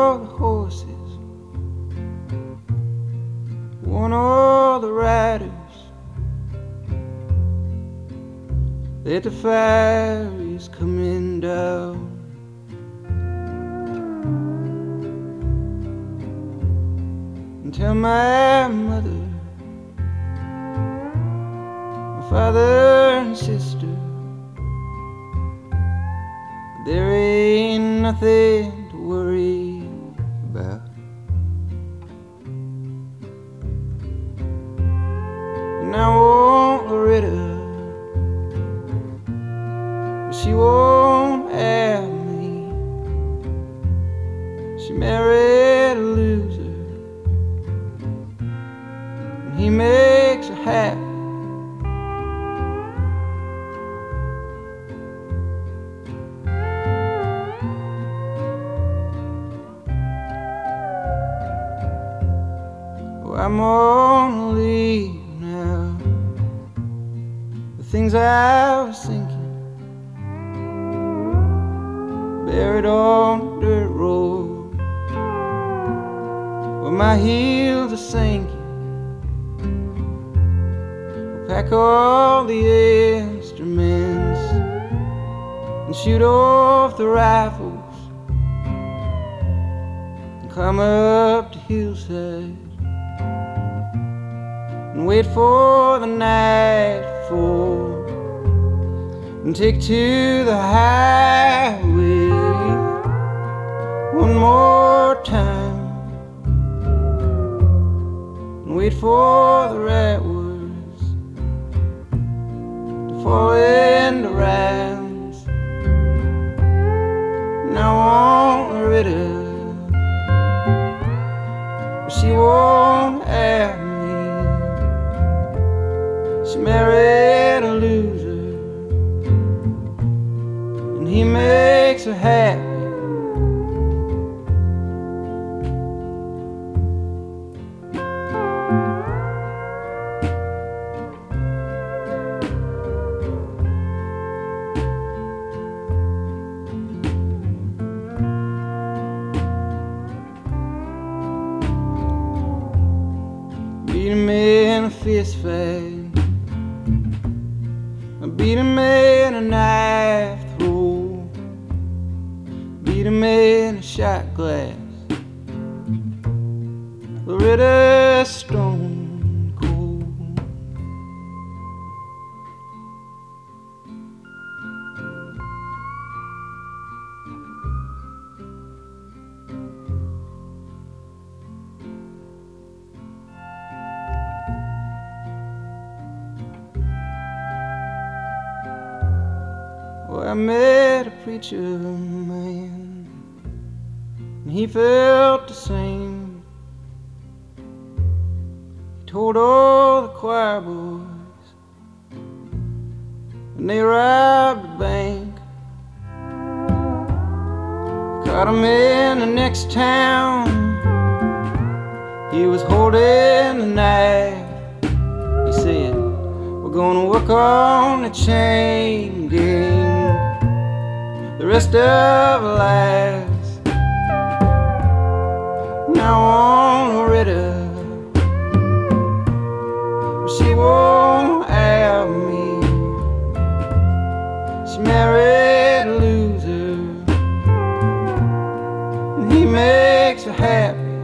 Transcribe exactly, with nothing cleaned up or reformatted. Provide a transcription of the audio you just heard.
all the horses, won all the riders. Let the fairies coming down. And tell my mother, my father and sister, there ain't nothing to worry about. And I want Loretta, she won't have me. She married a loser, and he makes her happy. Oh, I'm gonna leave now. The things I was thinking, buried on the dirt road, where my heels are sinking. We'll pack all the instruments and shoot off the rifles and climb up the hillside and wait for the night to fall and take to the highway one more time and wait for the right words to fall into rhymes. And I want Loretta, but she won't have me. She married a loser, and he makes her happy. Beat him in a fist fight, I beat him in a knife throw, beat him in a shot glass. Loretta stone cold. Well, I met a preacher man, and he felt the same. He told all the choir boys, and they robbed the bank. Caught him in the next town, he was holding the knife. He said, we're gonna work on the chain gang the rest of our lives. Now on Loretta, she won't have me. She married a loser, and he makes her happy.